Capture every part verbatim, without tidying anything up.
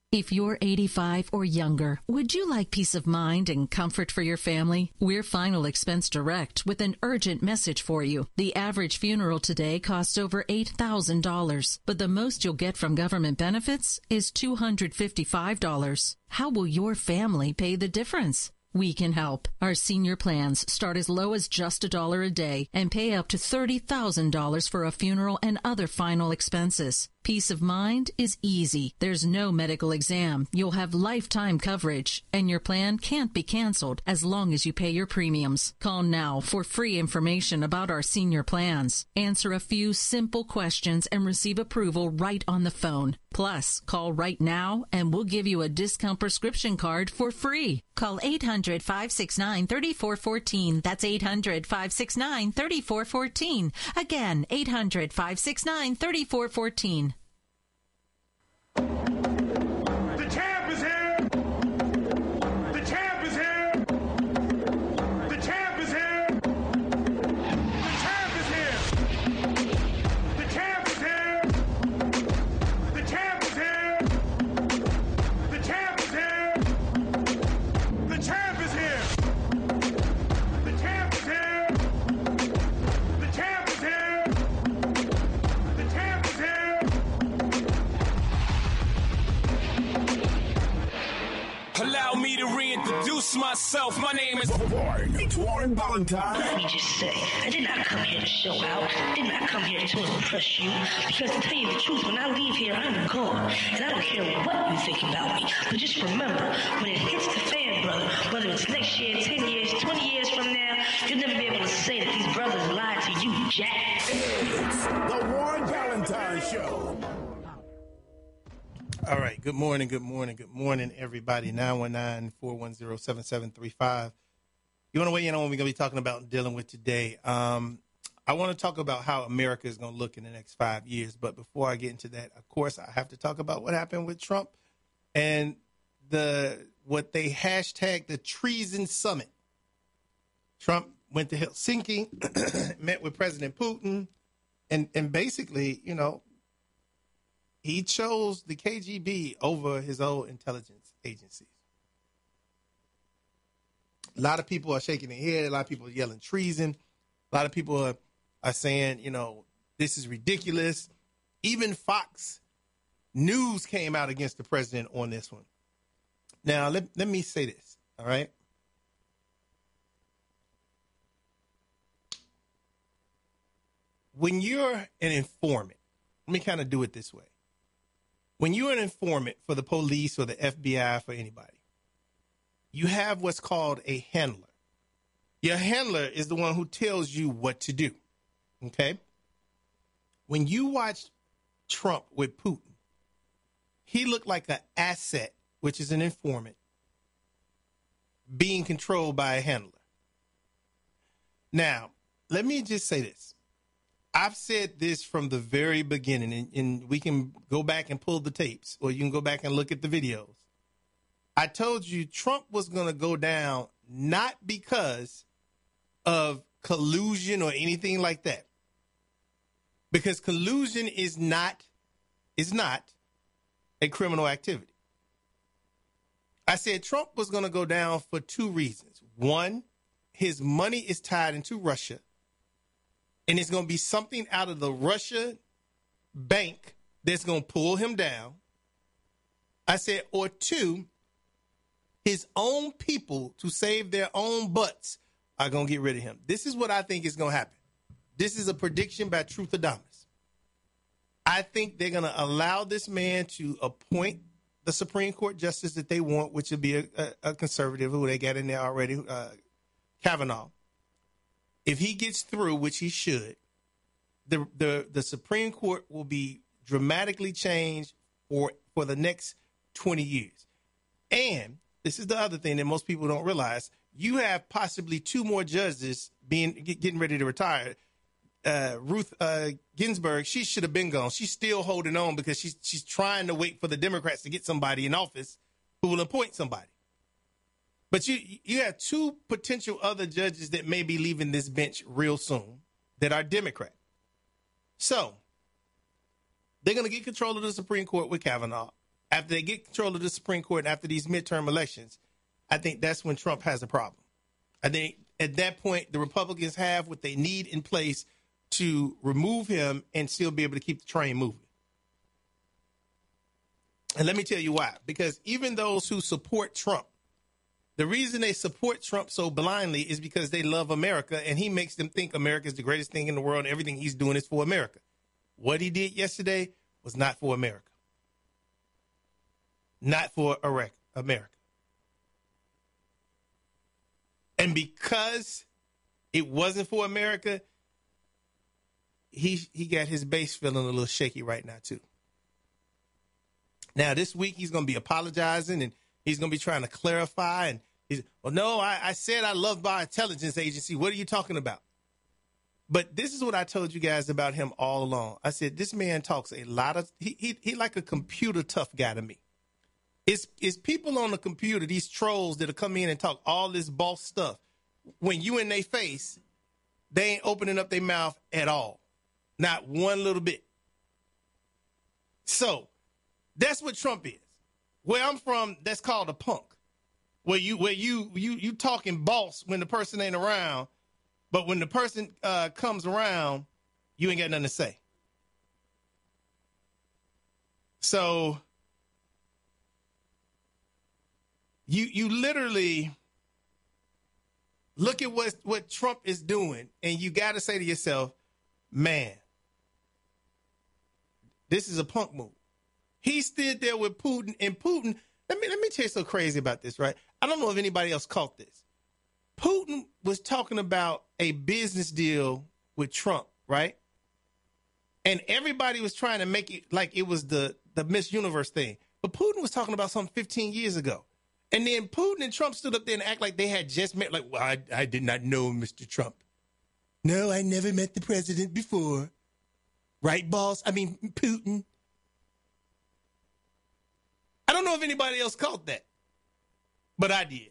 If you're eighty-five or younger, would you like peace of mind and comfort for your family? We're Final Expense Direct with an urgent message for you. The average funeral today costs over eight thousand dollars, but the most you'll get from government benefits is two hundred fifty-five dollars. How will your family pay the difference? We can help. Our senior plans start as low as just a dollar a day and pay up to thirty thousand dollars for a funeral and other final expenses. Peace of mind is easy. There's no medical exam. You'll have lifetime coverage, and your plan can't be canceled as long as you pay your premiums. Call now for free information about our senior plans. Answer a few simple questions and receive approval right on the phone. Plus, call right now and we'll give you a discount prescription card for free. Call eight hundred, five six nine, three four one four. That's eight hundred, five six nine, three four one four. Again, eight hundred, five six nine, three four one four. The champ is here! The champ is here! The champ is here! The champ is here! The champ is here! The champ is here! The champ is here! The champ is here! The champ is here! The champ is here! The champ is here! Allow me to reintroduce myself. My name is Warren. It's Warren Valentine. Let me just say, I did not come here to show out. I did not come here to impress you. Because to tell you the truth, when I leave here, I'm gone. And I don't care what you think about me. But just remember, when it hits the fan, brother, whether it's next year, ten years, twenty years from now, you'll never be able to say that these brothers lied to you, Jack. It's the Warren Valentine Show. All right. Good morning. Good morning. Good morning, everybody. nine one nine, four one zero, seven seven three five. You want to weigh in on what we're going to be talking about and dealing with today? Um, I want to talk about how America is going to look in the next five years. But before I get into that, of course, I have to talk about what happened with Trump and the what they hashtag the treason summit. Trump went to Helsinki, met with President Putin, and, and basically, you know, he chose the K G B over his own intelligence agencies. A lot of people are shaking their head. A lot of people are yelling treason. A lot of people are, are saying, you know, this is ridiculous. Even Fox News came out against the president on this one. Now, let, let me say this, all right? When you're an informant, let me kind of do it this way. When you're an informant for the police or the F B I, for anybody, you have what's called a handler. Your handler is the one who tells you what to do, okay? When you watch Trump with Putin, he looked like an asset, which is an informant, being controlled by a handler. Now, let me just say this. I've said this from the very beginning, and, and we can go back and pull the tapes, or you can go back and look at the videos. I told you Trump was going to go down not because of collusion or anything like that, because collusion is not is not a criminal activity. I said Trump was going to go down for two reasons. One, his money is tied into Russia. And it's going to be something out of the Russia bank that's going to pull him down. I said, or two, his own people, to save their own butts, are going to get rid of him. This is what I think is going to happen. This is a prediction by Truthadamus. I think they're going to allow this man to appoint the Supreme Court justice that they want, which would be a, a, a conservative who they got in there already, uh, Kavanaugh. If he gets through, which he should, the, the, the Supreme Court will be dramatically changed for, for the next twenty years. And this is the other thing that most people don't realize. You have possibly two more judges being get, getting ready to retire. Uh, Ruth uh, Ginsburg, she should have been gone. She's still holding on because she's she's trying to wait for the Democrats to get somebody in office who will appoint somebody. But you you have two potential other judges that may be leaving this bench real soon that are Democrat. So they're going to get control of the Supreme Court with Kavanaugh. after they get control of the Supreme Court, after these midterm elections, I think that's when Trump has a problem. I think at that point, the Republicans have what they need in place to remove him and still be able to keep the train moving. And let me tell you why. Because even those who support Trump, the reason they support Trump so blindly is because they love America, and he makes them think America is the greatest thing in the world and everything he's doing is for America. What he did yesterday was not for America. Not for America. And because it wasn't for America, he he got his base feeling a little shaky right now, too. Now, this week, he's going to be apologizing, and he's going to be trying to clarify. And he's, well, no, I, I said I love my intelligence agency. What are you talking about? But this is what I told you guys about him all along. I said, this man talks a lot of, he he, he like a computer tough guy to me. It's, it's people on the computer, these trolls that'll come in and talk all this boss stuff. When you in their face, they ain't opening up their mouth at all. Not one little bit. So that's what Trump is. Where I'm from, that's called a punk. Where you where you you you talking boss when the person ain't around, but when the person uh, comes around, you ain't got nothing to say. So you you literally look at what what Trump is doing, and you got to say to yourself, man, this is a punk move. He stood there with Putin, and Putin, let me let me tell you something crazy about this, right? I don't know if anybody else caught this. Putin was talking about a business deal with Trump, right? And everybody was trying to make it like it was the, the Miss Universe thing. But Putin was talking about something fifteen years ago. And then Putin and Trump stood up there and act like they had just met, like, well, I, I did not know Mister Trump. No, I never met the president before. Right, boss? I mean, Putin. I don't know if anybody else caught that, but I did.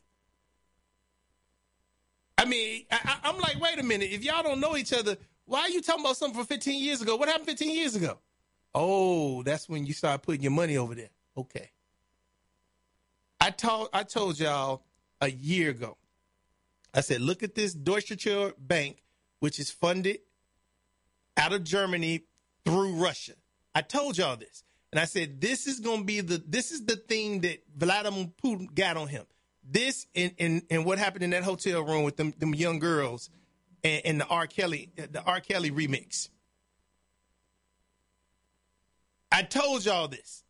I mean, I, I'm like, wait a minute. If y'all don't know each other, why are you talking about something from fifteen years ago? What happened fifteen years ago? Oh, that's when you start putting your money over there. Okay. I told I told y'all a year ago. I said, look at this Deutsche Bank, which is funded out of Germany through Russia. I told y'all this. And I said, this is going to be the, this is the thing that Vladimir Putin got on him. This and, and, and what happened in that hotel room with them, them young girls and, and the R. Kelly, the R. Kelly remix. I told y'all this.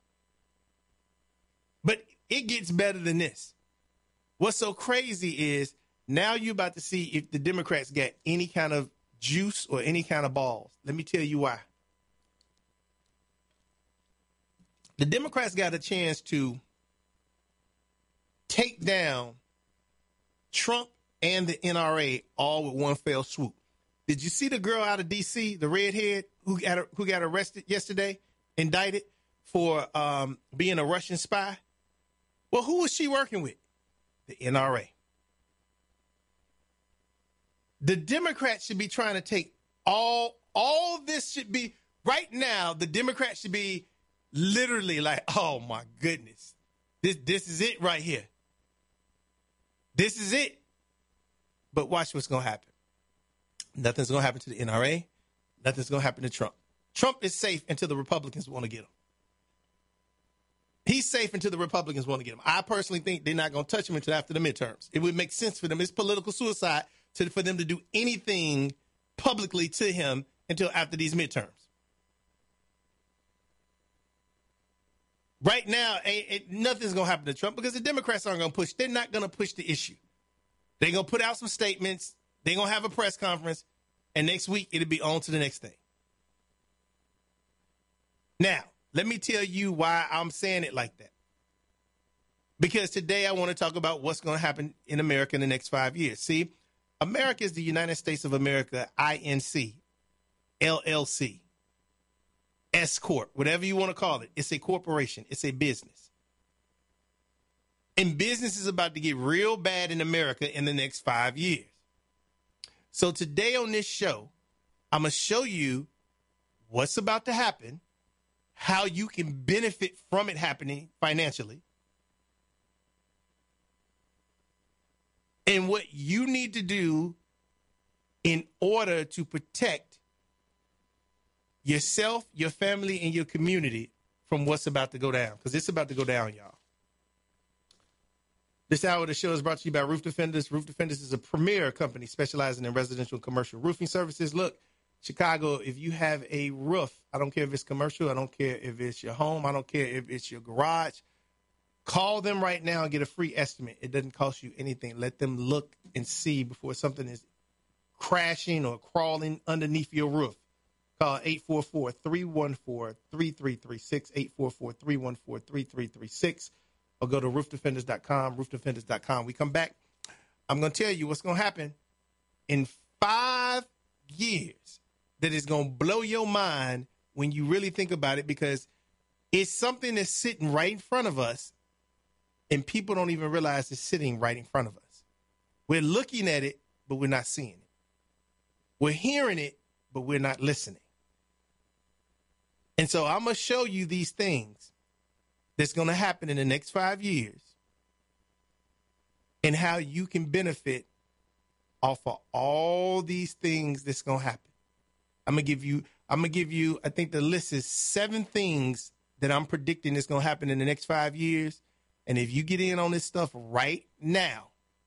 But it gets better than this. What's so crazy is now you're about to see if the Democrats got any kind of juice or any kind of balls. Let me tell you why. The Democrats got a chance to take down Trump and the N R A all with one fell swoop. Did you see the girl out of D C, the redhead who got who got arrested yesterday, indicted for um, being a Russian spy? Well, who was she working with? The N R A. The Democrats should be trying to take all, all this should be, right now, the Democrats should be literally like, oh my goodness, this, this is it right here. This is it. But watch what's going to happen. Nothing's going to happen to the N R A. Nothing's going to happen to Trump. Trump is safe until the Republicans want to get him. He's safe until the Republicans want to get him. I personally think they're not going to touch him until after the midterms. It would make sense for them. It's political suicide to, for them to do anything publicly to him until after these midterms. Right now, ain't, ain't, nothing's going to happen to Trump because the Democrats aren't going to push. They're not going to push the issue. They're going to put out some statements. They're going to have a press conference. And next week, it'll be on to the next thing. Now, let me tell you why I'm saying it like that. Because today I want to talk about what's going to happen in America in the next five years. See, America is the United States of America, I N C, L L C, S Corp, whatever you want to call it. It's a corporation. It's a business. And business is about to get real bad in America in the next five years. So today on this show, I'm going to show you what's about to happen, how you can benefit from it happening financially, and what you need to do in order to protect yourself, your family, and your community from what's about to go down, because it's about to go down, y'all. This hour of the show is brought to you by Roof Defenders. Roof Defenders is a premier company specializing in residential and commercial roofing services. Look, Chicago, if you have a roof, I don't care if it's commercial, I don't care if it's your home, I don't care if it's your garage, call them right now and get a free estimate. It doesn't cost you anything. Let them look and see before something is crashing or crawling underneath your roof. Call eight four four, three one four, three three three six, eight four four, three one four, three three three six, or go to roof defenders dot com, roof defenders dot com. We come back, I'm going to tell you what's going to happen in five years that is going to blow your mind when you really think about it, because it's something that's sitting right in front of us, and people don't even realize it's sitting right in front of us. We're looking at it, but we're not seeing it. We're hearing it, but we're not listening. And so I'm going to show you these things that's going to happen in the next five years and how you can benefit off of all these things that's going to happen. I'm going to give you, I'm going to give you, I think the list is seven things that I'm predicting is going to happen in the next five years. And if you get in on this stuff right now,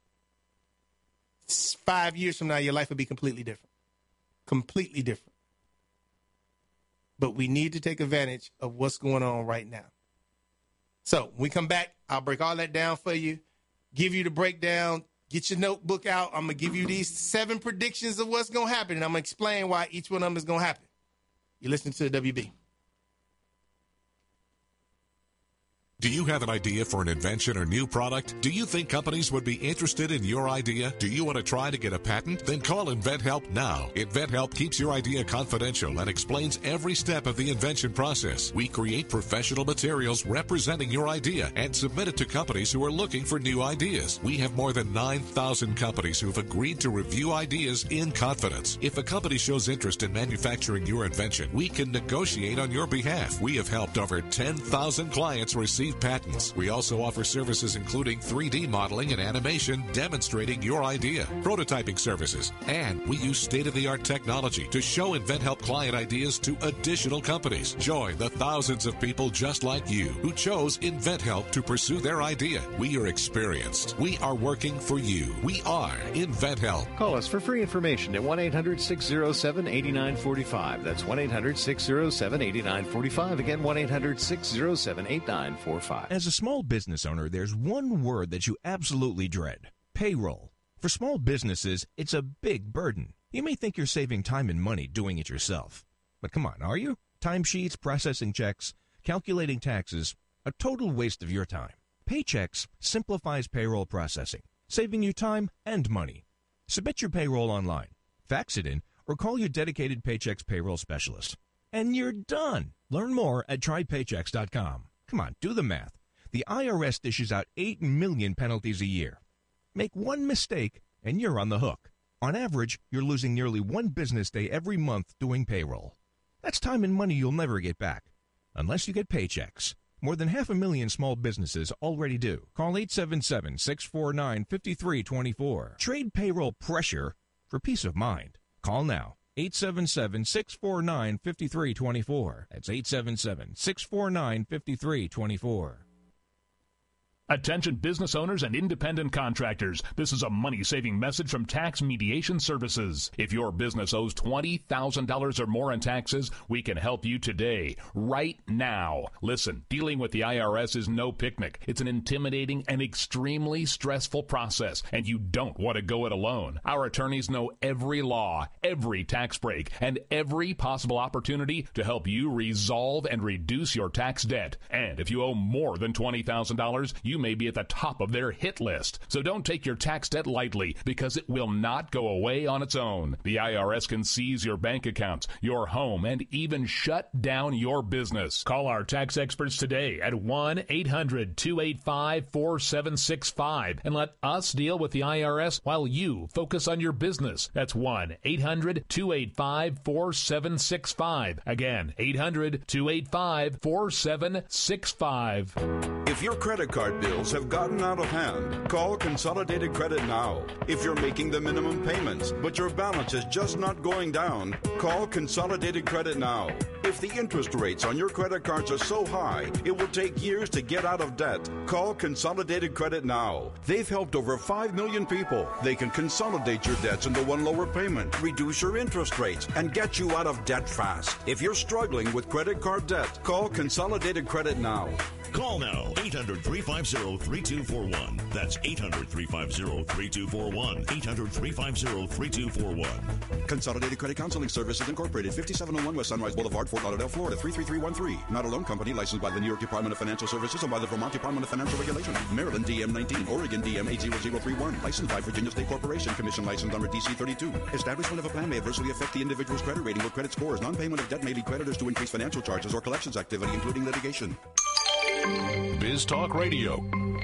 five years from now, your life will be completely different. Completely different. But we need to take advantage of what's going on right now. So when we come back, I'll break all that down for you, give you the breakdown, get your notebook out. I'm going to give you these seven predictions of what's going to happen, and I'm going to explain why each one of them is going to happen. You're listening to the W B. Do you have an idea for an invention or new product? Do you think companies would be interested in your idea? Do you want to try to get a patent? Then call InventHelp now. InventHelp keeps your idea confidential and explains every step of the invention process. We create professional materials representing your idea and submit it to companies who are looking for new ideas. We have more than nine thousand companies who've agreed to review ideas in confidence. If a company shows interest in manufacturing your invention, we can negotiate on your behalf. We have helped over ten thousand clients receive patents. We also offer services including three D modeling and animation demonstrating your idea, prototyping services, and we use state-of-the-art technology to show InventHelp client ideas to additional companies. Join the thousands of people just like you who chose InventHelp to pursue their idea. We are experienced. We are working for you. We are InventHelp. Call us for free information at one eight hundred, six oh seven, eight nine four five. That's one eight hundred, six oh seven, eight nine four five. Again, one eight hundred, six oh seven, eight nine four five. As a small business owner, there's one word that you absolutely dread: payroll. For small businesses, it's a big burden. You may think you're saving time and money doing it yourself. But come on, are you? Timesheets, processing checks, calculating taxes, a total waste of your time. Paychex simplifies payroll processing, saving you time and money. Submit your payroll online, fax it in, or call your dedicated Paychex payroll specialist. And you're done. Learn more at try paychex dot com. Come on, do the math. The I R S dishes out eight million penalties a year. Make one mistake, and you're on the hook. On average, you're losing nearly one business day every month doing payroll. That's time and money you'll never get back, unless you get Paychex. More than half a million small businesses already do. Call eight seven seven, six four nine, five three two four. Trade payroll pressure for peace of mind. Call now. eight seven seven, six four nine, five three two four. That's eight seven seven, six four nine, five three two four. Attention business owners and independent contractors. This is a money-saving message from Tax Mediation Services. If your business owes twenty thousand dollars or more in taxes, we can help you today, right now. Listen, dealing with the I R S is no picnic. It's an intimidating and extremely stressful process, and you don't want to go it alone. Our attorneys know every law, every tax break, and every possible opportunity to help you resolve and reduce your tax debt. And if you owe more than twenty thousand dollars, you you may be at the top of their hit list. So don't take your tax debt lightly, because it will not go away on its own. The I R S can seize your bank accounts, your home, and even shut down your business. Call our tax experts today at one eight hundred two eight five four seven six five and let us deal with the I R S while you focus on your business. That's one eight hundred two eight five four seven six five. Again, eight hundred two eight five four seven six five. If your credit card bills have gotten out of hand, call Consolidated Credit now. If you're making the minimum payments, but your balance is just not going down, call Consolidated Credit now. If the interest rates on your credit cards are so high, it will take years to get out of debt, call Consolidated Credit now. They've helped over five million people. They can consolidate your debts into one lower payment, reduce your interest rates, and get you out of debt fast. If you're struggling with credit card debt, call Consolidated Credit now. Call now, eight hundred three five zero three two four one. That's eight hundred three five zero three two four one. eight hundred three five zero three two four one. Consolidated Credit Counseling Services Incorporated, fifty-seven oh one West Sunrise Boulevard, Fort Lauderdale, Florida, three three three one three. Not a loan company licensed by the New York Department of Financial Services and by the Vermont Department of Financial Regulation. Maryland D M nineteen, Oregon D M eight zero zero three one. Licensed by Virginia State Corporation, Commission licensed number D C thirty-two. Establishment of a plan may adversely affect the individual's credit rating or credit scores. Non-payment of debt may lead creditors to increase financial charges or collections activity, including litigation. Biz Talk Radio.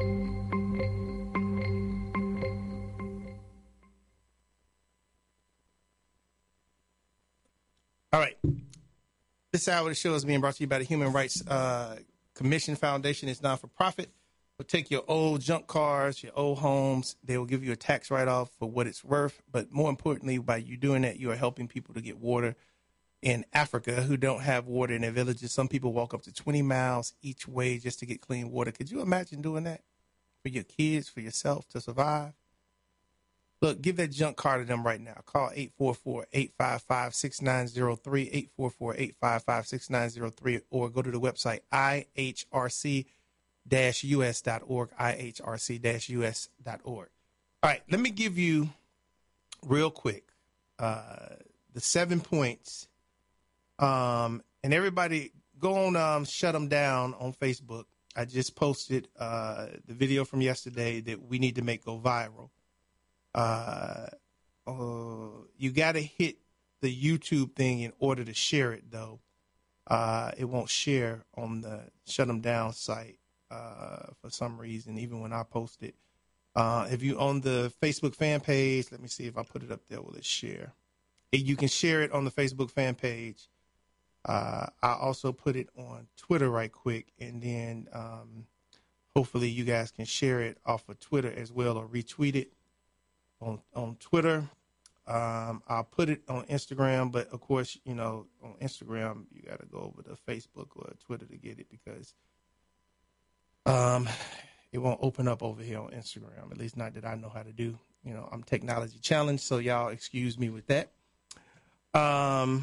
All right. This hour of the show is being brought to you by the Human Rights uh, Commission Foundation. It's not-for-profit. We'll take your old junk cars, your old homes. They will give you a tax write-off for what it's worth. But more importantly, by you doing that, you are helping people to get water in Africa who don't have water in their villages. Some people walk up to twenty miles each way just to get clean water. Could you imagine doing that for your kids, for yourself, to survive? Look, give that junk car to them right now. Call eight four four, eight five five, six nine zero three, eight four four, eight five five, six nine zero three, or go to the website I H R C U S dot org, I H R C U S dot org. All right, let me give you real quick uh, the seven points. Um, and everybody go on, um, Shut Them Down on Facebook. I just posted uh, the video from yesterday that we need to make go viral. Uh, uh, you got to hit the YouTube thing in order to share it, though. Uh, it won't share on the Shut Them Down site uh, for some reason, even when I post it. Uh, if you on the Facebook fan page, let me see if I put it up there. Will it share? You can share it on the Facebook fan page. Uh, I also put it on Twitter right quick, and then um, hopefully you guys can share it off of Twitter as well, or retweet it on on Twitter. Um, I'll put it on Instagram, but of course, you know, on Instagram you got to go over to Facebook or Twitter to get it, because um, it won't open up over here on Instagram. At least not that I know how to do. You know, I'm technology challenged, so y'all excuse me with that. Um.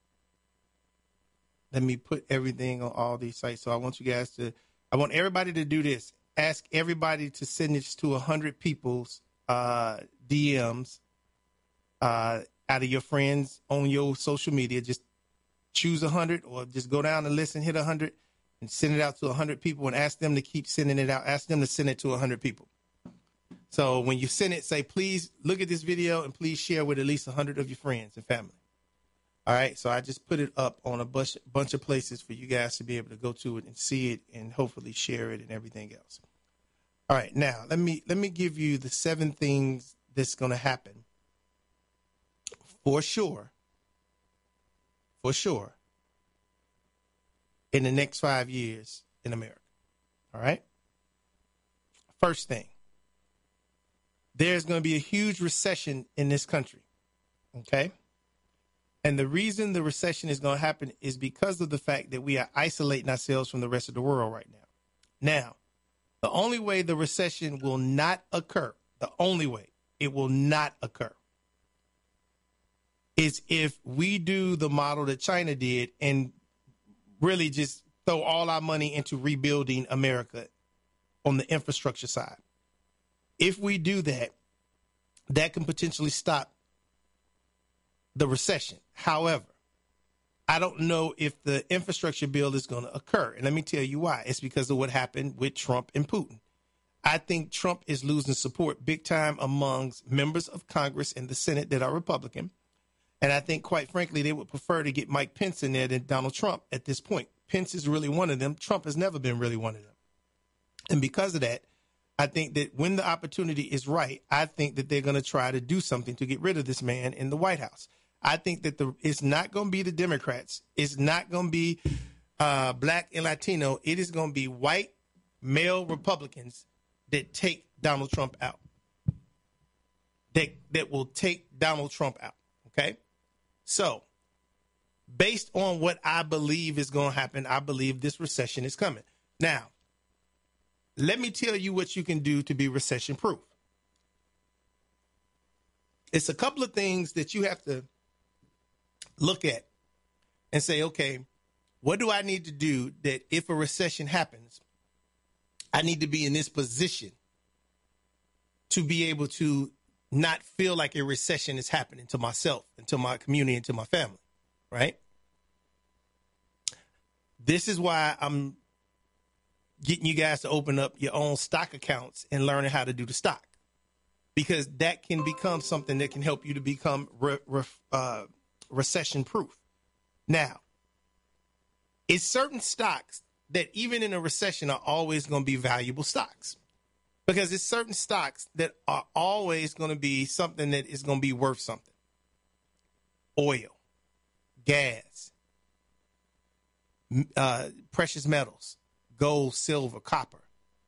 Let me put everything on all these sites. So I want you guys to, I want everybody to do this. Ask everybody to send this to one hundred people's uh, D Ms uh, out of your friends on your social media. Just choose one hundred, or just go down the list and hit one hundred and send it out to one hundred people, and ask them to keep sending it out. Ask them to send it to one hundred people. So when you send it, say, please look at this video and please share with at least one hundred of your friends and family. All right, so I just put it up on a bunch, bunch of places for you guys to be able to go to it and see it and hopefully share it and everything else. All right, now let me let me give you the seven things that's going to happen for sure, for sure, in the next five years in America. All right? First thing, there's going to be a huge recession in this country, okay? And the reason the recession is going to happen is because of the fact that we are isolating ourselves from the rest of the world right now. Now, the only way the recession will not occur, the only way it will not occur, is if we do the model that China did and really just throw all our money into rebuilding America on the infrastructure side. If we do that, that can potentially stop the recession. However, I don't know if the infrastructure bill is going to occur. And let me tell you why. It's because of what happened with Trump and Putin. I think Trump is losing support big time amongst members of Congress and the Senate that are Republican. And I think, quite frankly, they would prefer to get Mike Pence in there than Donald Trump at this point. Pence is really one of them. Trump has never been really one of them. And because of that, I think that when the opportunity is right, I think that they're going to try to do something to get rid of this man in the White House. I think that the it's not going to be the Democrats. It's not going to be uh, black and Latino. It is going to be white male Republicans that take Donald Trump out. That, that will take Donald Trump out. Okay? So, based on what I believe is going to happen, I believe this recession is coming. Now, let me tell you what you can do to be recession proof. It's a couple of things that you have to look at and say, okay, what do I need to do that if a recession happens, I need to be in this position to be able to not feel like a recession is happening to myself and to my community and to my family, right? This is why I'm getting you guys to open up your own stock accounts and learning how to do the stock, because that can become something that can help you to become re- re- uh, recession proof. Now, it's certain stocks that even in a recession are always going to be valuable stocks, because it's certain stocks that are always going to be something that is going to be worth something. Oil, gas, uh, precious metals, gold, silver, copper.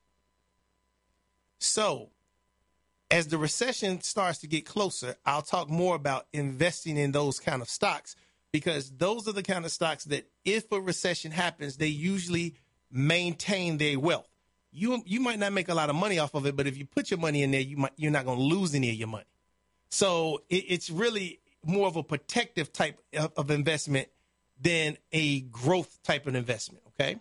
So as the recession starts to get closer, I'll talk more about investing in those kind of stocks, because those are the kind of stocks that if a recession happens, they usually maintain their wealth. You you might not make a lot of money off of it, but if you put your money in there, you might, you're not going to lose any of your money. So it, it's really more of a protective type of, of investment than a growth type of investment, okay?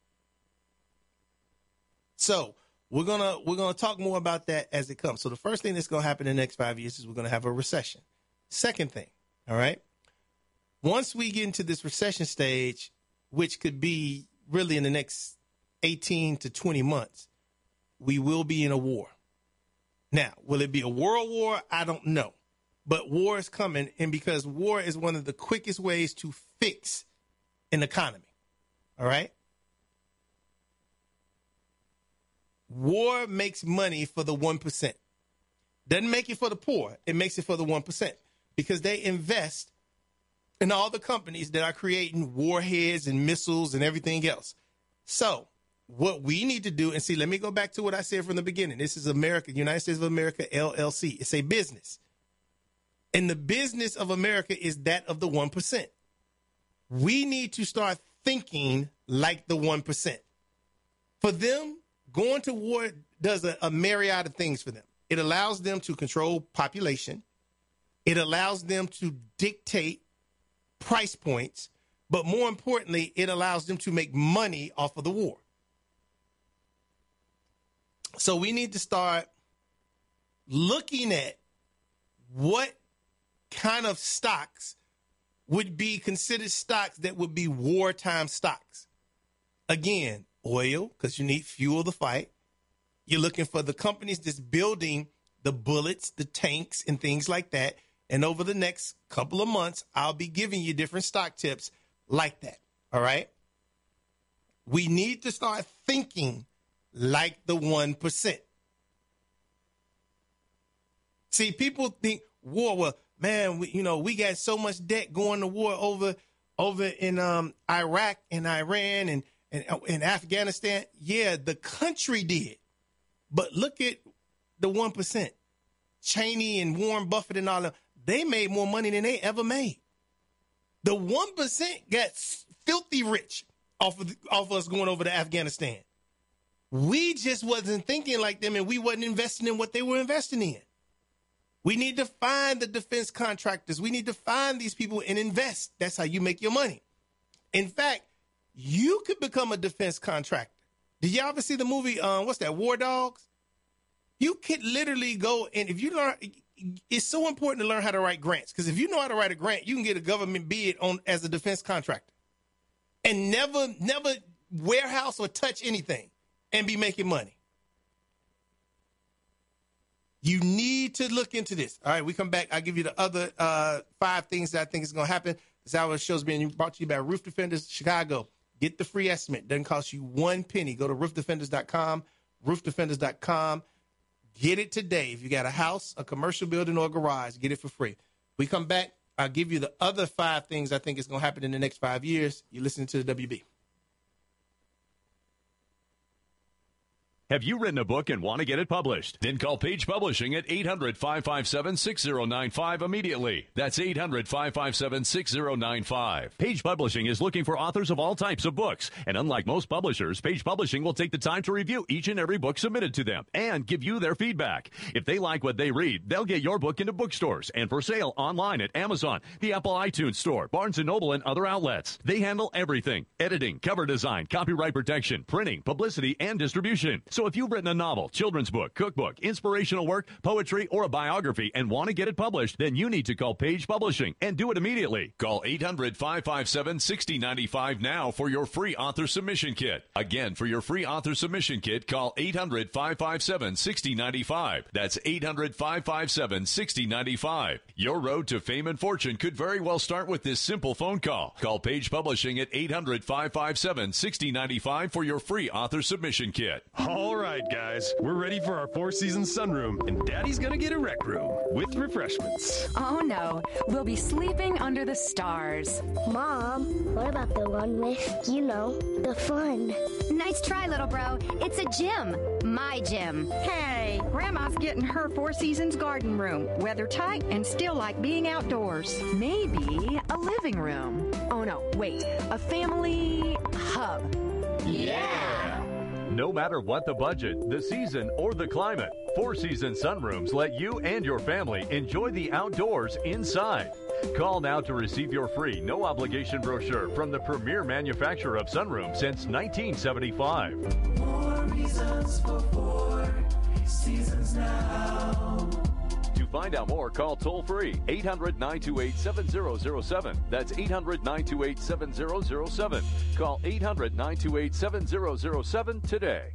So we're gonna we're gonna talk more about that as it comes. So the first thing that's gonna happen in the next five years is we're gonna have a recession. Second thing, all right. Once we get into this recession stage, which could be really in the next eighteen to twenty months, we will be in a war. Now, will it be a world war? I don't know, but war is coming, and because war is one of the quickest ways to fix an economy. All right. War makes money for the one percent. Doesn't make it for the poor. It makes it for the one percent, because they invest in all the companies that are creating warheads and missiles and everything else. So what we need to do, and see, let me go back to what I said from the beginning. This is America, United States of America, L L C. It's a business. And the business of America is that of the one percent. We need to start thinking like the one percent. For them, going to war does a, a myriad of things for them. It allows them to control population. It allows them to dictate price points. But more importantly, it allows them to make money off of the war. So we need to start looking at what kind of stocks would be considered stocks that would be wartime stocks. Again, oil, because you need fuel to fight. You're looking for the companies that's building the bullets, the tanks, and things like that. And over the next couple of months, I'll be giving you different stock tips like that. All right? We need to start thinking like the one percent. See, people think war, well, man, we, you know, we got so much debt going to war over over in um, Iraq and Iran and, and, and Afghanistan. Yeah, the country did. But look at the one percent. Cheney and Warren Buffett and all that. They made more money than they ever made. The one percent got filthy rich off of, off of us going over to Afghanistan. We just wasn't thinking like them, and we wasn't investing in what they were investing in. We need to find the defense contractors. We need to find these people and invest. That's how you make your money. In fact, you could become a defense contractor. Did y'all ever see the movie, um, what's that, War Dogs? You could literally go, and if you learn, it's so important to learn how to write grants, because if you know how to write a grant, you can get a government bid on as a defense contractor and never, never warehouse or touch anything and be making money. You need to look into this. All right, we come back. I'll give you the other uh, five things that I think is going to happen. This hour show's being brought to you by Roof Defenders Chicago. Get the free estimate. Doesn't cost you one penny. Go to roof defenders dot com, roof defenders dot com. Get it today. If you got a house, a commercial building, or a garage, get it for free. We come back. I'll give you the other five things I think is going to happen in the next five years. You're listening to the W B. Have you written a book and want to get it published? Then call Page Publishing at eight hundred, five five seven, six zero nine five immediately. That's eight hundred, five five seven, six zero nine five. Page Publishing is looking for authors of all types of books. And unlike most publishers, Page Publishing will take the time to review each and every book submitted to them and give you their feedback. If they like what they read, they'll get your book into bookstores and for sale online at Amazon, the Apple iTunes Store, Barnes and Noble, and other outlets. They handle everything: editing, cover design, copyright protection, printing, publicity, and distribution. So if you've written a novel, children's book, cookbook, inspirational work, poetry, or a biography and want to get it published, then you need to call Page Publishing and do it immediately. Call eight hundred, five five seven, six zero nine five now for your free author submission kit. Again, for your free author submission kit, call eight hundred, five five seven, six zero nine five. That's eight hundred, five five seven, six zero nine five. Your road to fame and fortune could very well start with this simple phone call. Call Page Publishing at eight hundred, five five seven, six zero nine five for your free author submission kit. All right, guys, we're ready for our Four Seasons sunroom, and Daddy's gonna get a rec room with refreshments. Oh no, we'll be sleeping under the stars. Mom, what about the one with, you know, the fun? Nice try, little bro. It's a gym. My gym. Hey, Grandma's getting her Four Seasons garden room. Weather tight and still like being outdoors. Maybe a living room. Oh no, wait, a family hub. Yeah! No matter what the budget, the season, or the climate, Four Seasons Sunrooms let you and your family enjoy the outdoors inside. Call now to receive your free, no-obligation brochure from the premier manufacturer of sunrooms since nineteen seventy-five. More reasons for Four Seasons now. To find out more, call toll-free eight hundred, nine two eight, seven zero zero seven. That's eight hundred, nine two eight, seven zero zero seven. Call eight hundred, nine two eight, seven zero zero seven today.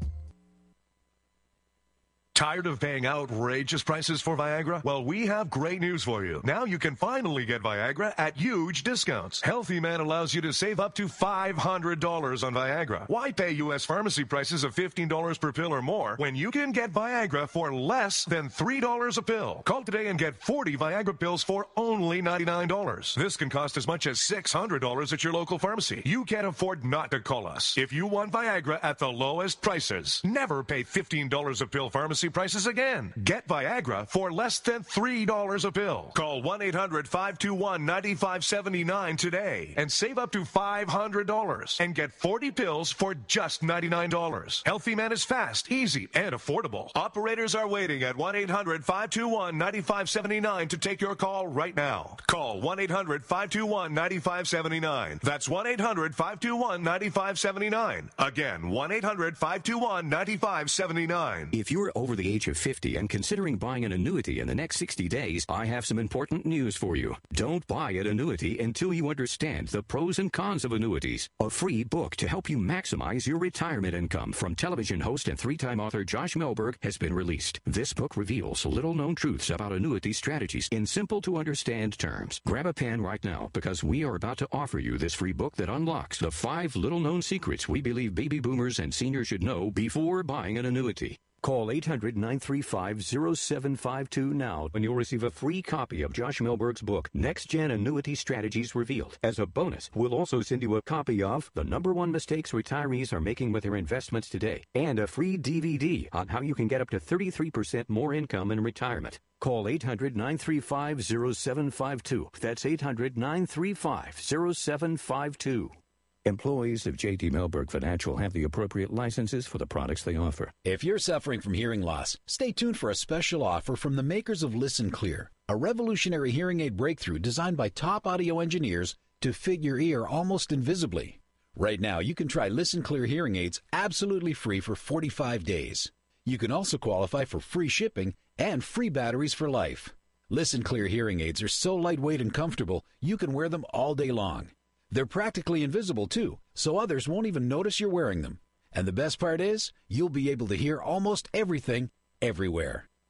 Tired of paying outrageous prices for Viagra? Well, we have great news for you. Now you can finally get Viagra at huge discounts. Healthy Man allows you to save up to five hundred dollars on Viagra. Why pay U S pharmacy prices of fifteen dollars per pill or more when you can get Viagra for less than three dollars a pill? Call today and get forty Viagra pills for only ninety-nine dollars. This can cost as much as six hundred dollars at your local pharmacy. You can't afford not to call us. If you want Viagra at the lowest prices, never pay fifteen dollars a pill pharmacy prices again. Get Viagra for less than three dollars a pill. Call one eight hundred, five two one, nine five seven nine today and save up to five hundred dollars and get forty pills for just ninety-nine dollars. Healthy Man is fast, easy, and affordable. Operators are waiting at one eight hundred, five two one, nine five seven nine to take your call right now. Call one eight hundred, five two one, nine five seven nine. That's one eight hundred, five two one, nine five seven nine. Again, one eight hundred, five two one, nine five seven nine. If you're over the age of fifty and considering buying an annuity in the next sixty days, I have some important news for you. Don't buy an annuity until you understand the pros and cons of annuities. A free book to help you maximize your retirement income from television host and three-time author Josh Melberg has been released. This book reveals little-known truths about annuity strategies in simple-to-understand terms. Grab a pen right now because we are about to offer you this free book that unlocks the five little-known secrets we believe baby boomers and seniors should know before buying an annuity. Call eight hundred, nine three five, zero seven five two now and you'll receive a free copy of Josh Melberg's book, Next Gen Annuity Strategies Revealed. As a bonus, we'll also send you a copy of The Number One Mistakes Retirees Are Making with Their Investments Today and a free D V D on how you can get up to thirty-three percent more income in retirement. Call eight hundred, nine three five, zero seven five two. That's eight hundred, nine three five, zero seven five two. Employees of J D Melberg Financial have the appropriate licenses for the products they offer. If you're suffering from hearing loss, stay tuned for a special offer from the makers of Listen Clear, a revolutionary hearing aid breakthrough designed by top audio engineers to fit your ear almost invisibly. Right now, you can try Listen Clear hearing aids absolutely free for forty-five days. You can also qualify for free shipping and free batteries for life. Listen Clear hearing aids are so lightweight and comfortable, you can wear them all day long. They're practically invisible, too, so others won't even notice you're wearing them. And the best part is, you'll be able to hear almost everything, everywhere.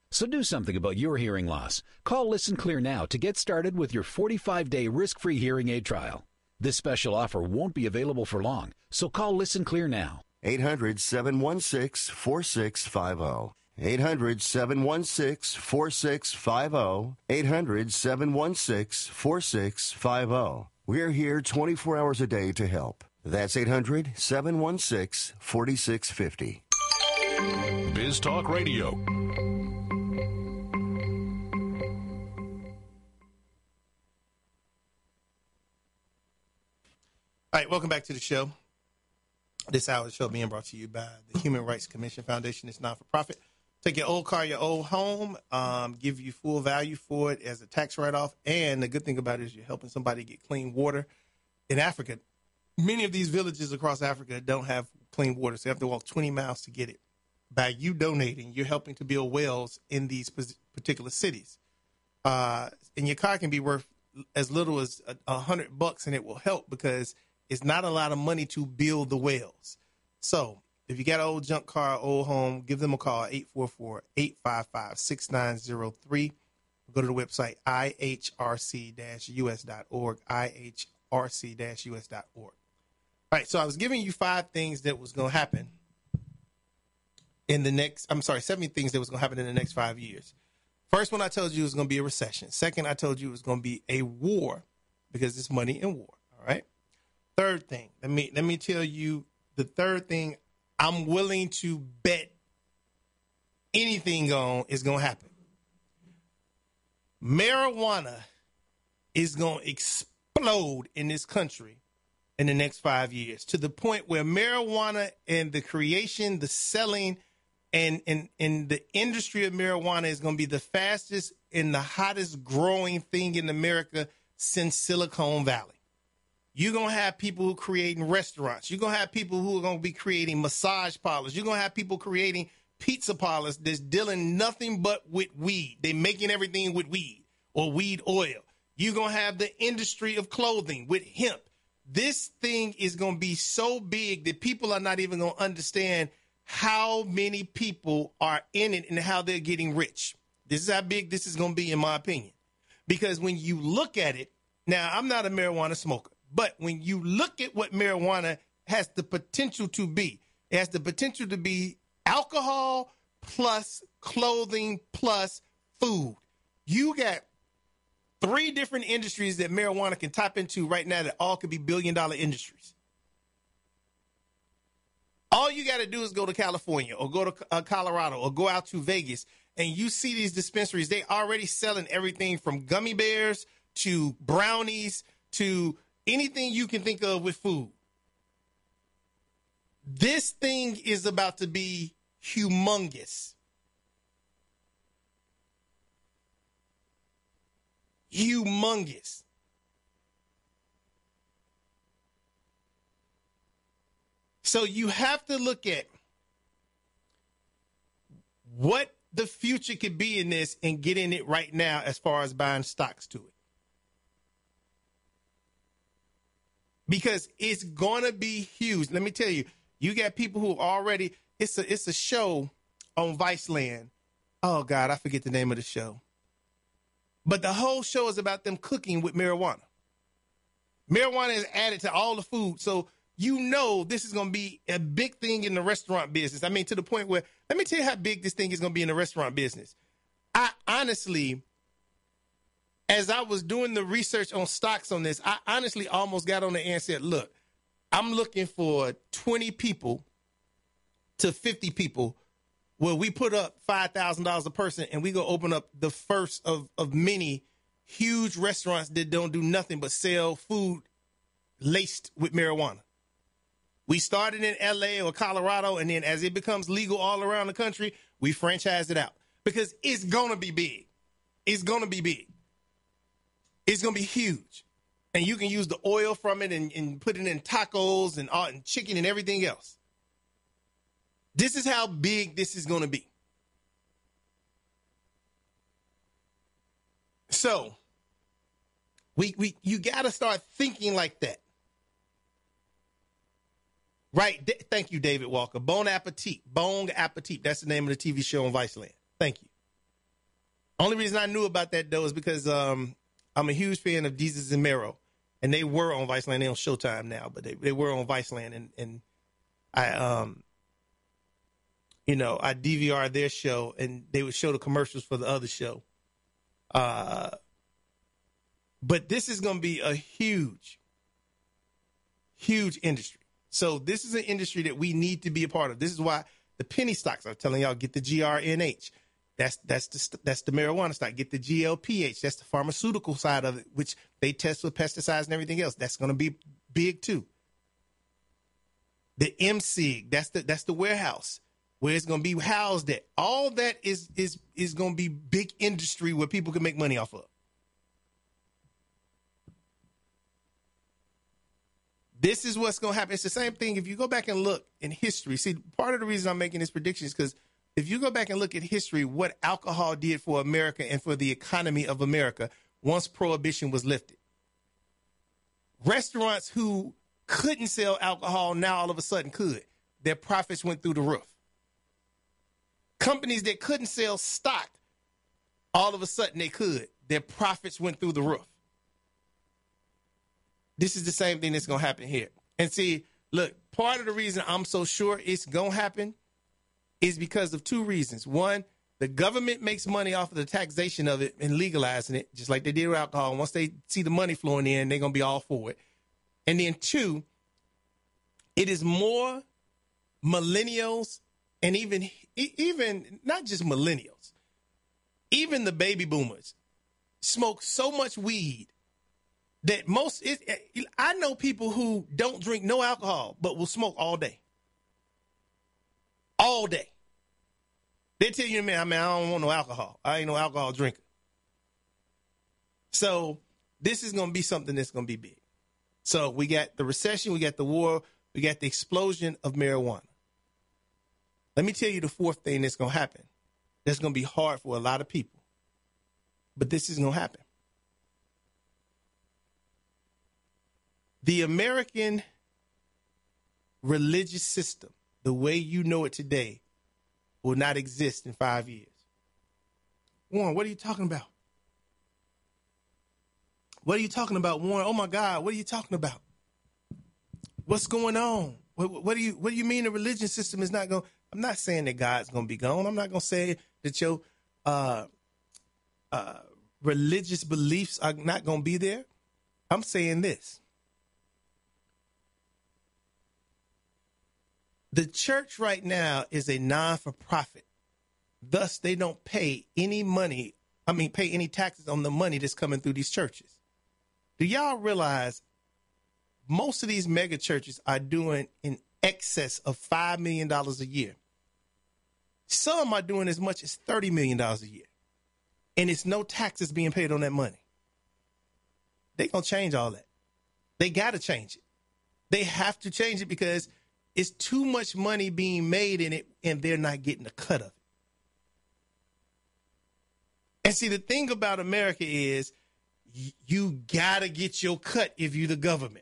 So do something about your hearing loss. Call Listen Clear now to get started with your forty-five day risk-free hearing aid trial. This special offer won't be available for long, so call Listen Clear now. eight hundred, seven one six, four six five zero. eight hundred, seven one six, four six five zero. eight hundred, seven one six, four six five zero. We're here twenty-four hours a day to help. That's eight hundred, seven one six, four six five zero. Biz Talk Radio. All right, welcome back to the show. This hour of the show being brought to you by the Human Rights Commission Foundation. It's not-for-profit. Take your old car, your old home, um, give you full value for it as a tax write-off. And the good thing about it is you're helping somebody get clean water. In Africa, many of these villages across Africa don't have clean water, so you have to walk twenty miles to get it. By you donating, you're helping to build wells in these particular cities. Uh, and your car can be worth as little as a, a hundred bucks, and it will help because it's not a lot of money to build the wells. So if you got an old junk car, old home, give them a call, eight four four, eight five five, six nine zero three. Go to the website, I H R C U S dot org, I H R C U S dot org. All right, so I was giving you five things that was going to happen in the next, I'm sorry, seven things that was going to happen in the next five years. First one I told you was going to be a recession. Second, I told you it was going to be a war because there's money in war, all right? Third thing, let me let me tell you the third thing I'm willing to bet anything on is going to happen. Marijuana is going to explode in this country in the next five years to the point where marijuana and the creation, the selling, and, and, and the industry of marijuana is going to be the fastest and the hottest growing thing in America since Silicon Valley. You're going to have people who are creating restaurants. You're going to have people who are going to be creating massage parlors. You're going to have people creating pizza parlors that's dealing nothing but with weed. They're making everything with weed or weed oil. You're going to have the industry of clothing with hemp. This thing is going to be so big that people are not even going to understand how many people are in it and how they're getting rich. This is how big this is going to be, in my opinion. Because when you look at it, now, I'm not a marijuana smoker. But when you look at what marijuana has the potential to be, it has the potential to be alcohol plus clothing plus food. You got three different industries that marijuana can tap into right now that all could be billion dollar industries. All you got to do is go to California or go to uh, Colorado or go out to Vegas and you see these dispensaries. They already selling everything from gummy bears to brownies to anything you can think of with food. This thing is about to be humongous. Humongous. So you have to look at what the future could be in this and get in it right now as far as buying stocks to it. Because it's going to be huge. Let me tell you, you got people who already, it's a, it's a show on Viceland. Oh, God, I forget the name of the show. But the whole show is about them cooking with marijuana. Marijuana is added to all the food. So you know this is going to be a big thing in the restaurant business. I mean, to the point where, let me tell you how big this thing is going to be in the restaurant business. I honestly, as I was doing the research on stocks on this, I honestly almost got on the air and said, look, I'm looking for twenty people to fifty people where we put up five thousand dollars a person and we go open up the first of, of many huge restaurants that don't do nothing but sell food laced with marijuana. We started in L A or Colorado, and then as it becomes legal all around the country, we franchise it out because it's going to be big. It's going to be big. It's going to be huge. And you can use the oil from it and, and put it in tacos and, uh, and chicken and everything else. This is how big this is going to be. So we we you got to start thinking like that. Right. D- thank you, David Walker. Bon Appetit. Bon Appetit. That's the name of the T V show on Viceland. Thank you. Only reason I knew about that, though, is because um, I'm a huge fan of Desus and Mero. And they were on Viceland. They're on Showtime now, but they, they were on Viceland. And, and I, um, you know, I D V R'd their show, and they would show the commercials for the other show. Uh, but this is going to be a huge, huge industry. So this is an industry that we need to be a part of. This is why the penny stocks are telling y'all, get the G R N H. That's that's the that's the marijuana stock. Get the G L P H. That's the pharmaceutical side of it, which they test with pesticides and everything else. That's going to be big too. The M S I G, that's the that's the warehouse where it's going to be housed at. All that is is is going to be big industry where people can make money off of. This is what's going to happen. It's the same thing if you go back and look in history. See, part of the reason I'm making this prediction is because if you go back and look at history, what alcohol did for America and for the economy of America once prohibition was lifted. Restaurants who couldn't sell alcohol now all of a sudden could. Their profits went through the roof. Companies that couldn't sell stock, all of a sudden they could. Their profits went through the roof. This is the same thing that's going to happen here. And see, look, part of the reason I'm so sure it's going to happen is because of two reasons. One, the government makes money off of the taxation of it and legalizing it, just like they did with alcohol. Once they see the money flowing in, they're going to be all for it. And then two, it is more millennials and even, even not just millennials, even the baby boomers smoke so much weed that most, it, I know people who don't drink no alcohol, but will smoke all day. All day. They tell you, man, I mean, I don't want no alcohol. I ain't no alcohol drinker. So this is going to be something that's going to be big. So we got the recession, we got the war, we got the explosion of marijuana. Let me tell you the fourth thing that's going to happen. That's going to be hard for a lot of people. But this is going to happen. The American religious system, the way you know it today, will not exist in five years. Warren, what are you talking about? What are you talking about, Warren? Oh, my God, what are you talking about? What's going on? What, what do you What do you mean the religion system is not going? I'm not saying that God's going to be gone. I'm not going to say that your uh, uh, religious beliefs are not going to be there. I'm saying this. The church right now is a non-for-profit. Thus, they don't pay any money, I mean, pay any taxes on the money that's coming through these churches. Do y'all realize most of these mega churches are doing in excess of five million dollars a year? Some are doing as much as thirty million dollars a year. And it's no taxes being paid on that money. They're going to change all that. They got to change it. They have to change it because it's too much money being made in it, and they're not getting a cut of it. And see, the thing about America is y- you got to get your cut if you're the government.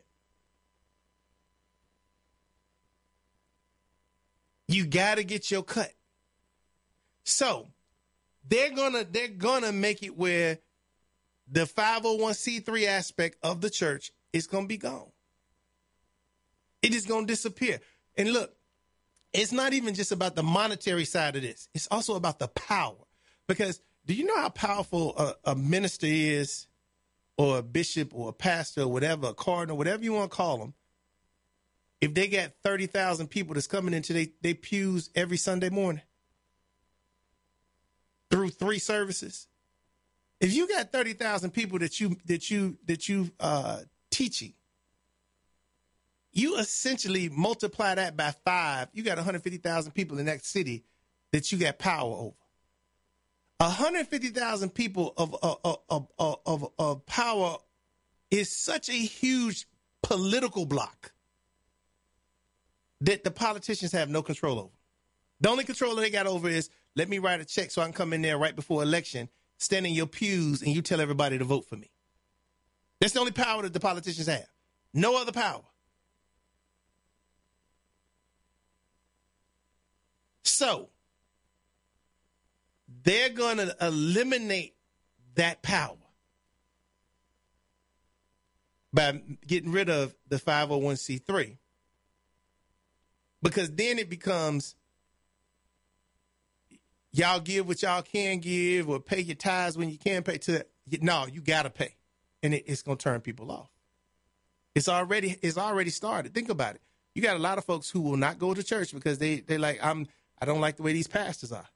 You got to get your cut. So they're gonna they're gonna make it where the five oh one c three aspect of the church is gonna be gone. It is gonna disappear. And look, it's not even just about the monetary side of this. It's also about the power. Because do you know how powerful a, a minister is, or a bishop or a pastor or whatever, a cardinal, whatever you want to call them, if they got thirty thousand people that's coming into they, they pews every Sunday morning through three services? If you got thirty thousand people that you that you that you uh, teaching, you essentially multiply that by five. You got one hundred fifty thousand people in that city that you got power over. one hundred fifty thousand people of of, of, of, of, of power is such a huge political block that the politicians have no control over. The only control they got over is, let me write a check so I can come in there right before election, stand in your pews, and you tell everybody to vote for me. That's the only power that the politicians have. No other power. So, they're going to eliminate that power by getting rid of the five oh one c three. Because then it becomes, y'all give what y'all can give or pay your tithes when you can pay. To No, you got to pay. And it, it's going to turn people off. It's already it's already started. Think about it. You got a lot of folks who will not go to church because they, they're like, I'm, I don't like the way these pastors are.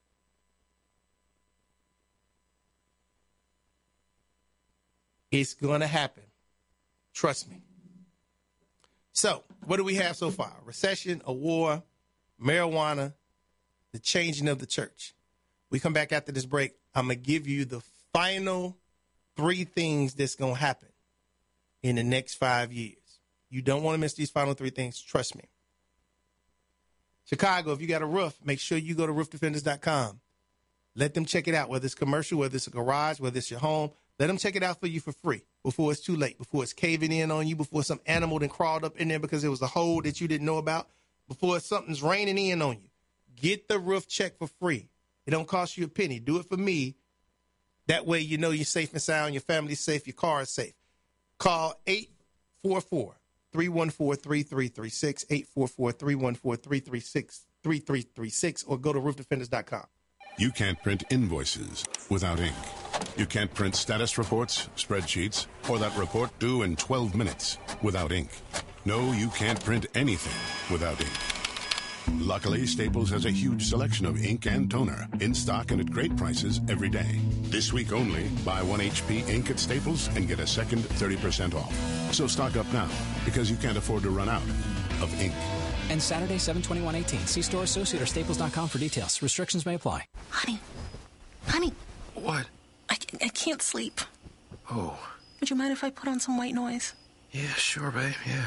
It's going to happen. Trust me. So, what do we have so far? Recession, a war, marijuana, the changing of the church. We come back after this break. I'm going to give you the final three things that's going to happen in the next five years. You don't want to miss these final three things. Trust me. Chicago, if you got a roof, make sure you go to roof defenders dot com. Let them check it out, whether it's commercial, whether it's a garage, whether it's your home. Let them check it out for you for free before it's too late, before it's caving in on you, before some animal then crawled up in there because it was a hole that you didn't know about, before something's raining in on you. Get the roof checked for free. It don't cost you a penny. Do it for me. That way you know you're safe and sound, your family's safe, your car is safe. Call eight four four, three one four, three three three six, eight four four, three one four, three three six, three three three six, or go to roof defenders dot com. You can't print invoices without ink. You can't print status reports, spreadsheets, or that report due in twelve minutes without ink. No, you can't print anything without ink. Luckily, Staples has a huge selection of ink and toner in stock and at great prices every day. This week only, buy one H P ink at Staples and get a second thirty percent off. So stock up now, because you can't afford to run out of ink. And Saturday, seven twenty-one eighteen. See store associate or staples dot com for details. Restrictions may apply. Honey. Honey. What? I, I can't sleep. Oh. Would you mind if I put on some white noise? Yeah, sure, babe, yeah.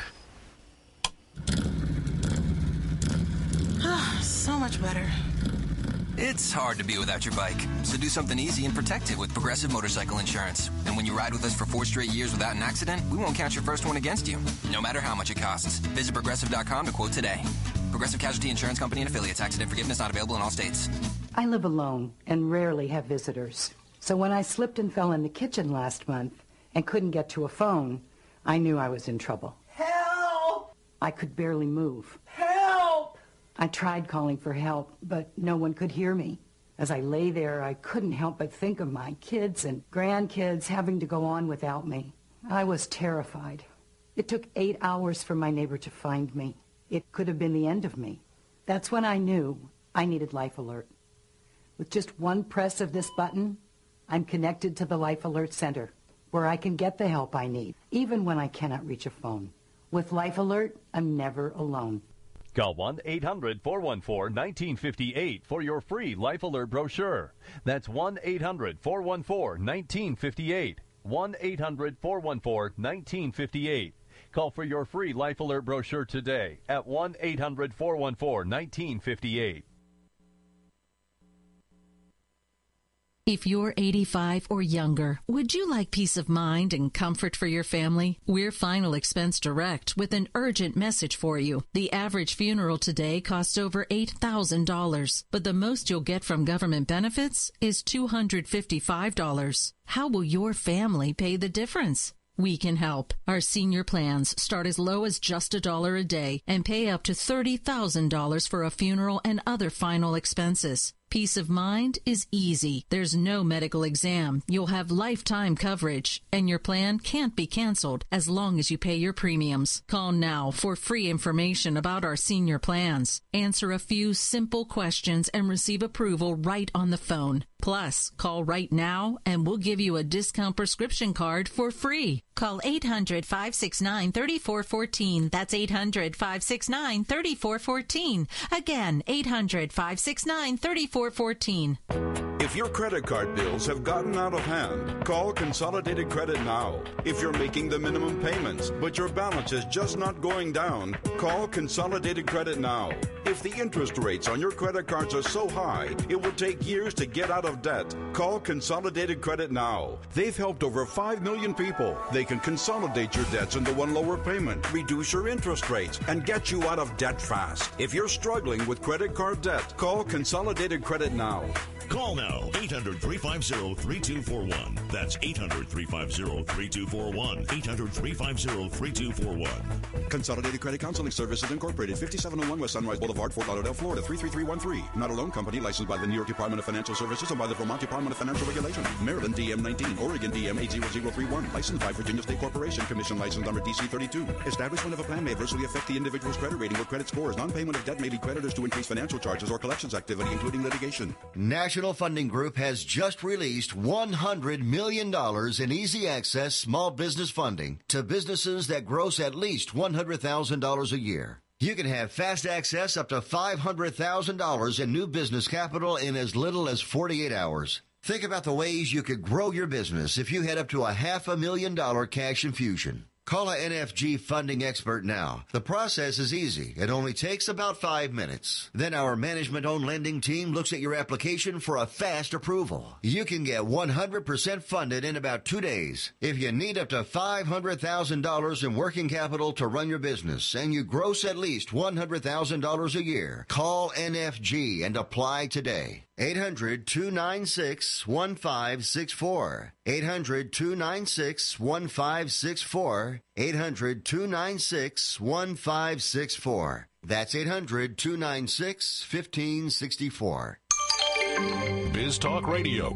So much better. It's hard to be without your bike, so do something easy and protect it with Progressive Motorcycle Insurance. And when you ride with us for four straight years without an accident, we won't count your first one against you, no matter how much it costs. Visit Progressive dot com to quote today. Progressive Casualty Insurance Company and Affiliates. Accident forgiveness not available in all states. I live alone and rarely have visitors. So when I slipped and fell in the kitchen last month and couldn't get to a phone, I knew I was in trouble. Help! I could barely move. Help! I tried calling for help, but no one could hear me. As I lay there, I couldn't help but think of my kids and grandkids having to go on without me. I was terrified. It took eight hours for my neighbor to find me. It could have been the end of me. That's when I knew I needed Life Alert. With just one press of this button, I'm connected to the Life Alert Center, where I can get the help I need, even when I cannot reach a phone. With Life Alert, I'm never alone. Call one eight hundred, four one four, one nine five eight for your free Life Alert brochure. That's one eight hundred, four one four, one nine five eight. one eight hundred, four one four, one nine five eight. Call for your free Life Alert brochure today at one eight hundred, four one four, one nine five eight. If you're eighty-five or younger, would you like peace of mind and comfort for your family? We're Final Expense Direct with an urgent message for you. The average funeral today costs over eight thousand dollars, but the most you'll get from government benefits is two hundred fifty-five dollars. How will your family pay the difference? We can help. Our senior plans start as low as just a dollar a day and pay up to thirty thousand dollars for a funeral and other final expenses. Peace of mind is easy. There's no medical exam. You'll have lifetime coverage, and your plan can't be canceled as long as you pay your premiums. Call now for free information about our senior plans. Answer a few simple questions and receive approval right on the phone. Plus, call right now and we'll give you a discount prescription card for free. Call eight hundred, five six nine, three four one four. That's eight hundred, five six nine, three four one four. Again, eight hundred, five six nine, three four one four. If your credit card bills have gotten out of hand, call Consolidated Credit now. If you're making the minimum payments, but your balance is just not going down, call Consolidated Credit now. If the interest rates on your credit cards are so high, it will take years to get out of debt, call Consolidated Credit now. They've helped over five million people. They can consolidate your debts into one lower payment, reduce your interest rates, and get you out of debt fast. If you're struggling with credit card debt, call Consolidated Credit now. Call now now. eight hundred, three five zero, three two four one. That's eight hundred, three five zero, three two four one. eight hundred, three five zero, three two four one. Consolidated Credit Counseling Services Incorporated, fifty-seven oh one West Sunrise Boulevard, Fort Lauderdale, Florida, three three three one three. Not a loan company licensed by the New York Department of Financial Services and by the Vermont Department of Financial Regulation. Maryland D M nineteen, Oregon D M eight zero zero three one. Licensed by Virginia State Corporation. Commission license number D C thirty-two. Establishment of a plan may adversely affect the individual's credit rating or credit scores. Non-payment of debt may lead creditors to increase financial charges or collections activity, including litigation. National Funding Group has just released one hundred million dollars in easy access small business funding to businesses that gross at least one hundred thousand dollars a year. You can have fast access up to five hundred thousand dollars in new business capital in as little as forty-eight hours. Think about the ways you could grow your business if you had up to a half a million dollar cash infusion. Call a N F G funding expert now. The process is easy. It only takes about five minutes. Then our management-owned lending team looks at your application for a fast approval. You can get one hundred percent funded in about two days. If you need up to five hundred thousand dollars in working capital to run your business and you gross at least one hundred thousand dollars a year, call N F G and apply today. eight hundred, two nine six, one five six four. eight hundred, two nine six, one five six four. eight hundred, two nine six, one five six four. That's eight hundred, two nine six, one five six four. Biz Talk Radio.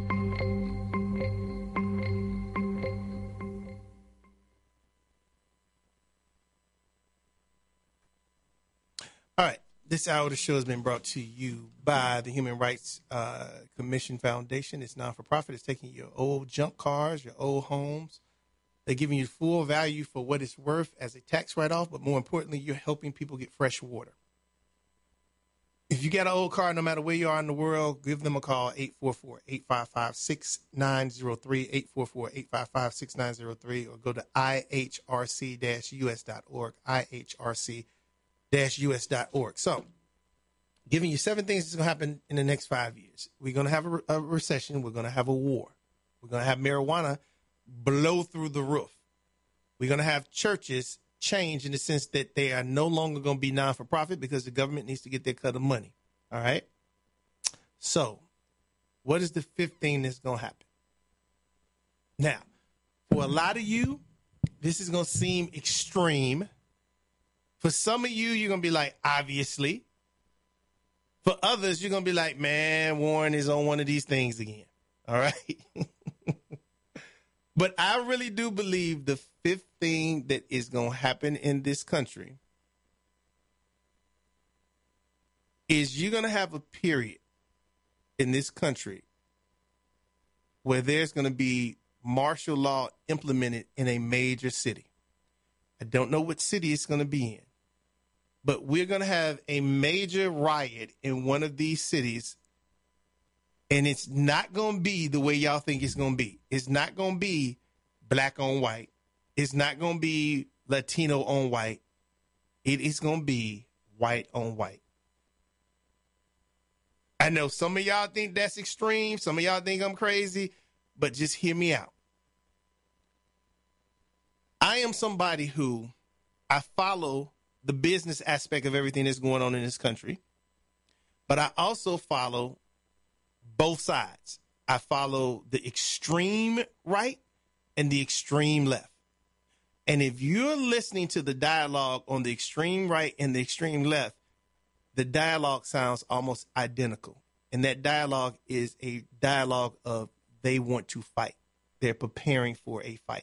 All right. This hour of the show has been brought to you by the Human Rights uh, Commission Foundation. It's non-for-profit. It's taking your old junk cars, your old homes. They're giving you full value for what it's worth as a tax write-off, but more importantly, you're helping people get fresh water. If you got an old car, no matter where you are in the world, give them a call, eight four four, eight five five, six nine zero three, eight four four, eight five five, six nine zero three, or go to I H R C dash U S dot org, I H R C dash U S dot org. So, giving you seven things that's going to happen in the next five years. We're going to have a, a recession. We're going to have a war. We're going to have marijuana blow through the roof. We're going to have churches change in the sense that they are no longer going to be non-for-profit because the government needs to get their cut of money. All right? So, what is the fifth thing that's going to happen? Now, for a lot of you, this is going to seem extreme. For some of you, you're going to be like, obviously. For others, you're going to be like, man, Warren is on one of these things again. All right? But I really do believe the fifth thing that is going to happen in this country is you're going to have a period in this country where there's going to be martial law implemented in a major city. I don't know what city it's going to be in, but we're going to have a major riot in one of these cities. And it's not going to be the way y'all think it's going to be. It's not going to be black on white. It's not going to be Latino on white. It is going to be white on white. I know some of y'all think that's extreme. Some of y'all think I'm crazy. But just hear me out. I am somebody who I follow the business aspect of everything that's going on in this country. But I also follow both sides. I follow the extreme right and the extreme left. And if you're listening to the dialogue on the extreme right and the extreme left, the dialogue sounds almost identical. And that dialogue is a dialogue of they want to fight. They're preparing for a fight.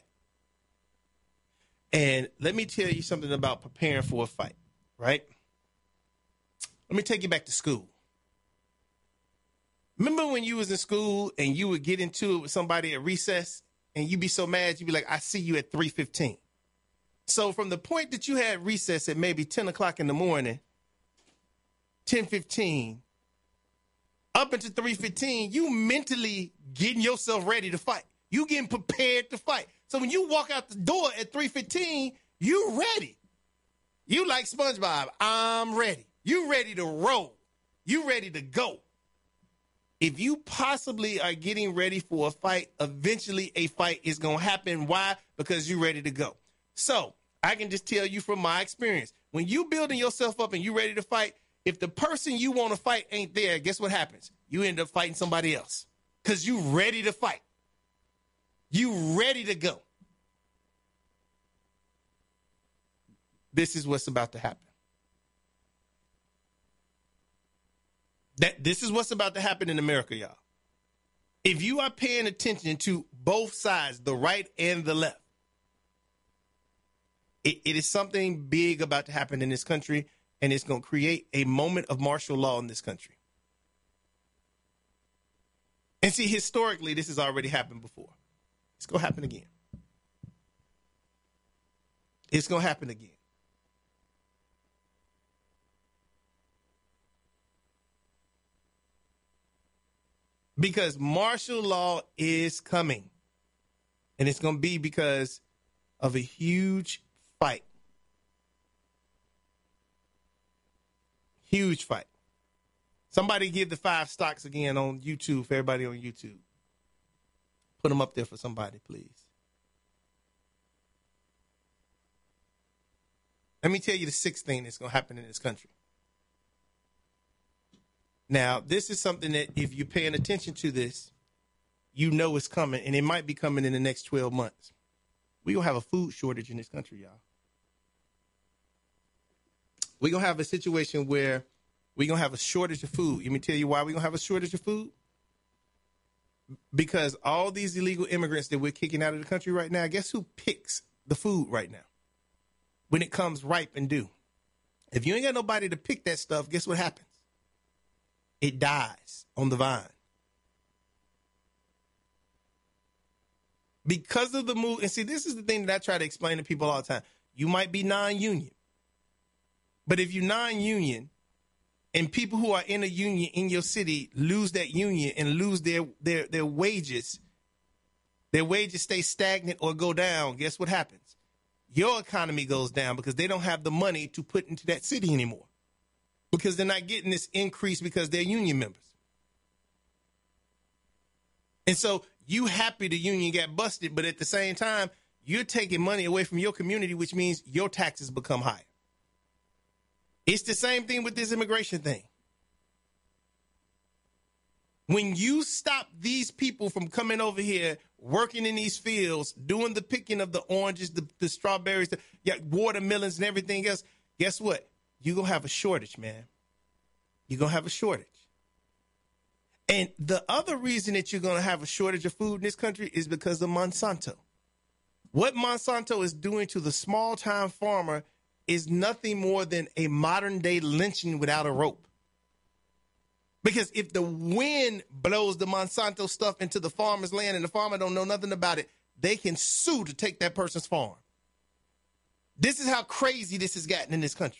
And let me tell you something about preparing for a fight, right? Let me take you back to school. Remember when you was in school and you would get into it with somebody at recess and you'd be so mad, you'd be like, I see you at three fifteen. So from the point that you had recess at maybe ten o'clock in the morning, ten fifteen, up until three fifteen, you mentally getting yourself ready to fight. You getting prepared to fight. So when you walk out the door at three fifteen, you ready. You like SpongeBob, I'm ready. You ready to roll. You ready to go. If you possibly are getting ready for a fight, eventually a fight is going to happen. Why? Because you're ready to go. So I can just tell you from my experience, when you building yourself up and you ready to fight, if the person you want to fight ain't there, guess what happens? You end up fighting somebody else. because you ready to fight. You ready to go. This is what's about to happen. That this is what's about to happen in America, y'all. If you are paying attention to both sides, the right and the left, it, it is something big about to happen in this country, and it's going to create a moment of martial law in this country. And see, historically, this has already happened before. It's going to happen again. It's going to happen again. Because martial law is coming. And it's going to be because of a huge fight. Huge fight. Somebody give the five stocks again on YouTube for everybody on YouTube. Put them up there for somebody, please. Let me tell you the sixth thing that's going to happen in this country. Now, this is something that if you're paying attention to this, you know it's coming, and it might be coming in the next twelve months. We're going to have a food shortage in this country, y'all. We're going to have a situation where we're going to have a shortage of food. Let me tell you why we're going to have a shortage of food. Because all these illegal immigrants that we're kicking out of the country right now, guess who picks the food right now when it comes ripe and due? If you ain't got nobody to pick that stuff, guess what happens? It dies on the vine. Because of the move, and see, this is the thing that I try to explain to people all the time. You might be non-union, but if you're non-union and people who are in a union in your city lose that union and lose their, their, their wages, their wages stay stagnant or go down, guess what happens? Your economy goes down because they don't have the money to put into that city anymore. Because they're not getting this increase because they're union members. And so you happy the union got busted, but at the same time, you're taking money away from your community, which means your taxes become higher. It's the same thing with this immigration thing. When you stop these people from coming over here, working in these fields, doing the picking of the oranges, the, the strawberries, the yeah, watermelons and everything else, guess what? You're going to have a shortage, man. You're going to have a shortage. And the other reason that you're going to have a shortage of food in this country is because of Monsanto. What Monsanto is doing to the small-time farmer is nothing more than a modern-day lynching without a rope. Because if the wind blows the Monsanto stuff into the farmer's land and the farmer don't know nothing about it, they can sue to take that person's farm. This is how crazy this has gotten in this country.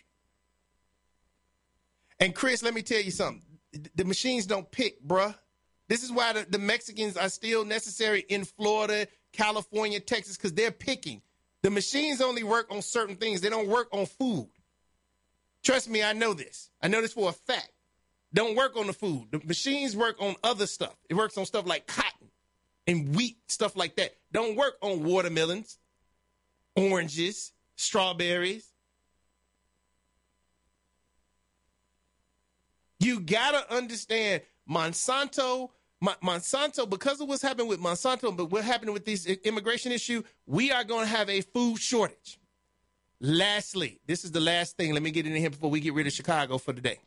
And Chris, let me tell you something. The machines don't pick, bruh. This is why the, the Mexicans are still necessary in Florida, California, Texas, because they're picking. The machines only work on certain things. They don't work on food. Trust me, I know this. I know this for a fact. Don't work on the food. The machines work on other stuff. It works on stuff like cotton and wheat, stuff like that. Don't work on watermelons, oranges, strawberries. You got to understand Monsanto, Monsanto, because of what's happened with Monsanto, but what happened with this immigration issue, we are going to have a food shortage. Lastly, this is the last thing. Let me get into here before we get rid of Chicago for today.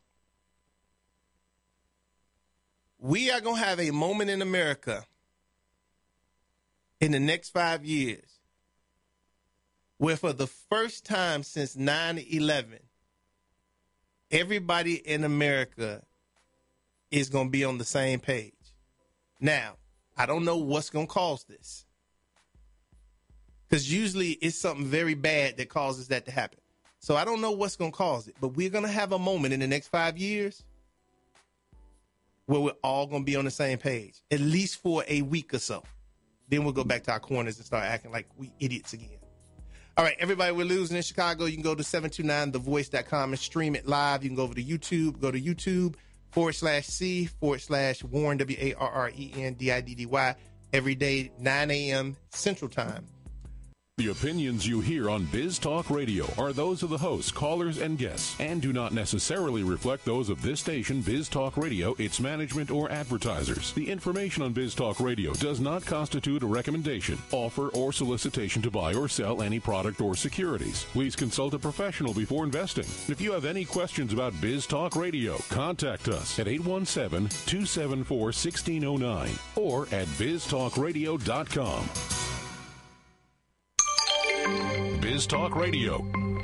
We are going to have a moment in America in the next five years where for the first time since nine eleven, everybody in America is going to be on the same page. Now, I don't know what's going to cause this. Because usually it's something very bad that causes that to happen. So I don't know what's going to cause it. But we're going to have a moment in the next five years where we're all going to be on the same page, at least for a week or so. Then we'll go back to our corners and start acting like we idiots again. All right, everybody, we're losing in Chicago. You can go to seven two nine the voice dot com and stream it live. You can go over to YouTube. Go to YouTube forward slash C forward slash Warren, W A R R E N D I D D Y, every day, nine a.m. Central Time. The opinions you hear on Biz Talk Radio are those of the hosts, callers, and guests, and do not necessarily reflect those of this station, Biz Talk Radio, its management, or advertisers. The information on Biz Talk Radio does not constitute a recommendation, offer, or solicitation to buy or sell any product or securities. Please consult a professional before investing. If you have any questions about Biz Talk Radio, contact us at eight one seven, two seven four, one six zero nine or at biz talk radio dot com. Biz Talk Radio.